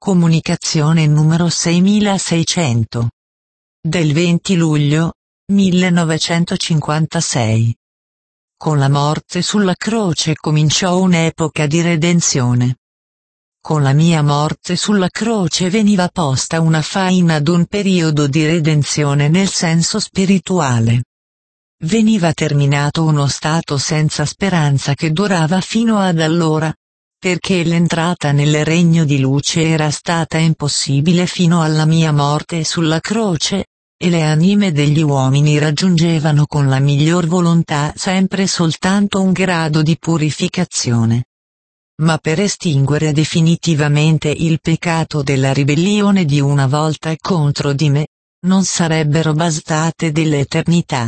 Comunicazione numero 6600. Del 20 luglio 1956. Con la morte sulla croce cominciò un'epoca di redenzione. Con la mia morte sulla croce veniva posta una fine ad un periodo di redenzione nel senso spirituale. Veniva terminato uno stato senza speranza che durava fino ad allora, perché l'entrata nel regno di luce era stata impossibile fino alla mia morte sulla croce, e le anime degli uomini raggiungevano con la miglior volontà sempre soltanto un grado di purificazione. Ma per estinguere definitivamente il peccato della ribellione di una volta contro di me, non sarebbero bastate delle eternità.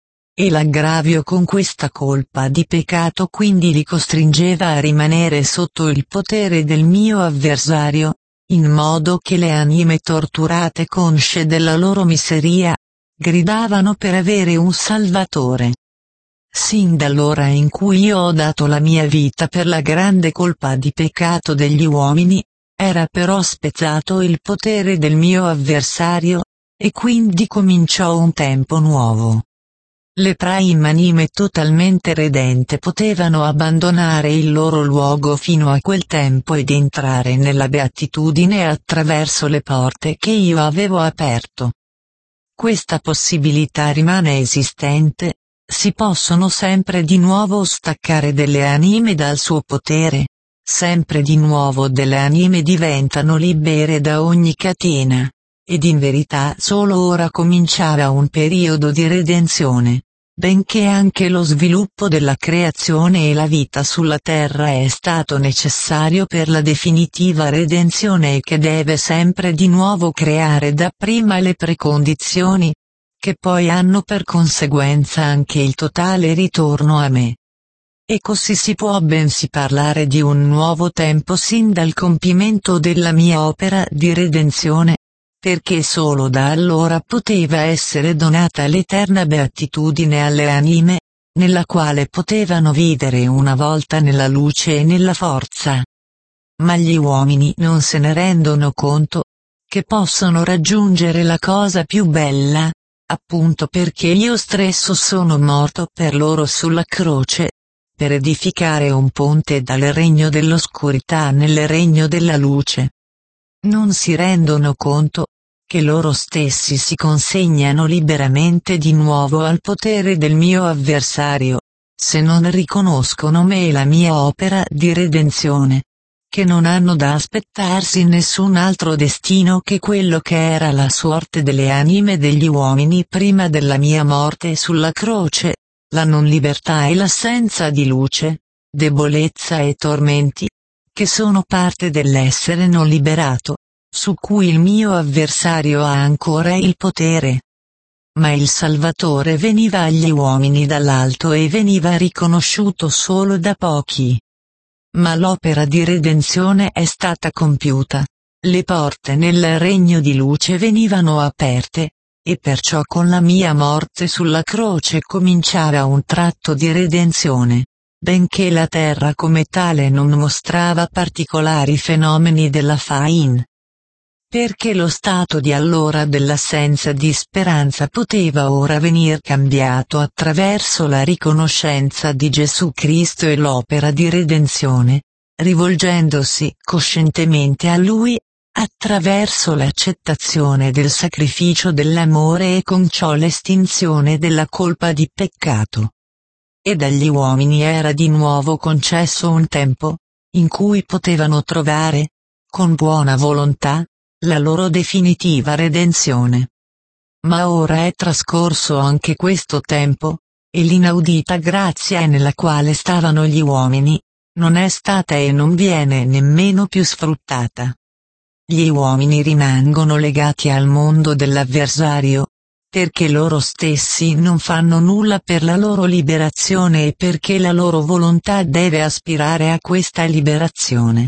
E l'aggravio con questa colpa di peccato quindi li costringeva a rimanere sotto il potere del mio avversario, in modo che le anime torturate consce della loro miseria, gridavano per avere un Salvatore. Sin dall'ora in cui io ho dato la mia vita per la grande colpa di peccato degli uomini, era però spezzato il potere del mio avversario, e quindi cominciò un tempo nuovo. Le prime anime totalmente redente potevano abbandonare il loro luogo fino a quel tempo ed entrare nella beatitudine attraverso le porte che io avevo aperto. Questa possibilità rimane esistente, si possono sempre di nuovo staccare delle anime dal suo potere, sempre di nuovo delle anime diventano libere da ogni catena. Ed in verità solo ora cominciava un periodo di redenzione, benché anche lo sviluppo della creazione e la vita sulla terra è stato necessario per la definitiva redenzione e che deve sempre di nuovo creare dapprima le precondizioni, che poi hanno per conseguenza anche il totale ritorno a me. E così si può bensì parlare di un nuovo tempo sin dal compimento della mia opera di redenzione, perché solo da allora poteva essere donata l'eterna beatitudine alle anime, nella quale potevano vivere una volta nella luce e nella forza. Ma gli uomini non se ne rendono conto, che possono raggiungere la cosa più bella, appunto perché io stesso sono morto per loro sulla croce, per edificare un ponte dal regno dell'oscurità nel regno della luce. Non si rendono conto che loro stessi si consegnano liberamente di nuovo al potere del mio avversario, se non riconoscono me e la mia opera di redenzione, che non hanno da aspettarsi nessun altro destino che quello che era la sorte delle anime degli uomini prima della mia morte sulla croce, la non libertà e l'assenza di luce, debolezza e tormenti, che sono parte dell'essere non liberato, su cui il mio avversario ha ancora il potere. Ma il Salvatore veniva agli uomini dall'alto e veniva riconosciuto solo da pochi. Ma l'opera di redenzione è stata compiuta, le porte nel regno di luce venivano aperte, e perciò con la mia morte sulla croce cominciava un tratto di redenzione, benché la terra come tale non mostrava particolari fenomeni della fine. Perché lo stato di allora dell'assenza di speranza poteva ora venir cambiato attraverso la riconoscenza di Gesù Cristo e l'opera di redenzione, rivolgendosi coscientemente a Lui, attraverso l'accettazione del sacrificio dell'amore e con ciò l'estinzione della colpa di peccato. E dagli uomini era di nuovo concesso un tempo, in cui potevano trovare, con buona volontà, la loro definitiva redenzione. Ma ora è trascorso anche questo tempo, e l'inaudita grazia nella quale stavano gli uomini, non è stata e non viene nemmeno più sfruttata. Gli uomini rimangono legati al mondo dell'avversario, perché loro stessi non fanno nulla per la loro liberazione e perché la loro volontà deve aspirare a questa liberazione.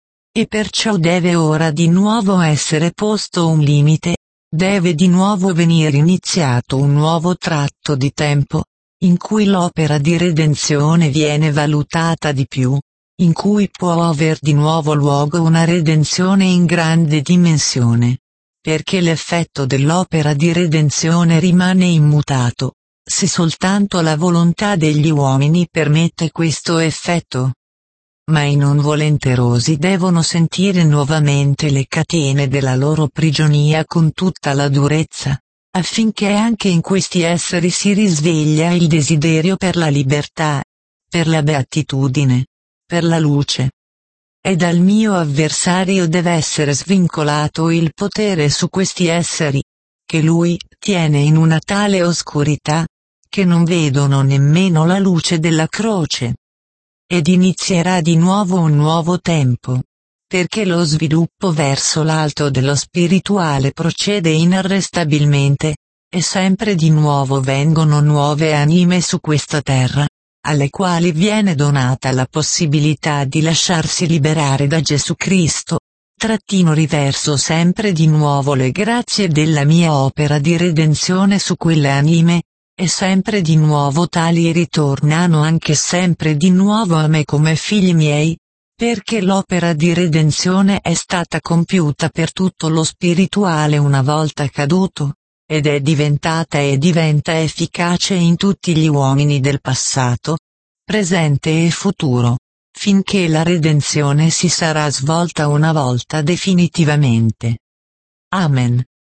E perciò deve ora di nuovo essere posto un limite, deve di nuovo venire iniziato un nuovo tratto di tempo, in cui l'opera di redenzione viene valutata di più, in cui può aver di nuovo luogo una redenzione in grande dimensione. Perché l'effetto dell'opera di redenzione rimane immutato, se soltanto la volontà degli uomini permette questo effetto. Ma i non volenterosi devono sentire nuovamente le catene della loro prigionia con tutta la durezza, affinché anche in questi esseri si risveglia il desiderio per la libertà, per la beatitudine, per la luce. E dal mio avversario deve essere svincolato il potere su questi esseri, che lui tiene in una tale oscurità, che non vedono nemmeno la luce della croce. Ed inizierà di nuovo un nuovo tempo, perché lo sviluppo verso l'alto dello spirituale procede inarrestabilmente, e sempre di nuovo vengono nuove anime su questa terra, alle quali viene donata la possibilità di lasciarsi liberare da Gesù Cristo. Riverso sempre di nuovo le grazie della mia opera di redenzione su quelle anime, e sempre di nuovo tali ritornano anche sempre di nuovo a me come figli miei, perché l'opera di redenzione è stata compiuta per tutto lo spirituale una volta caduto, ed è diventata e diventa efficace in tutti gli uomini del passato, presente e futuro, finché la redenzione si sarà svolta una volta definitivamente. Amen.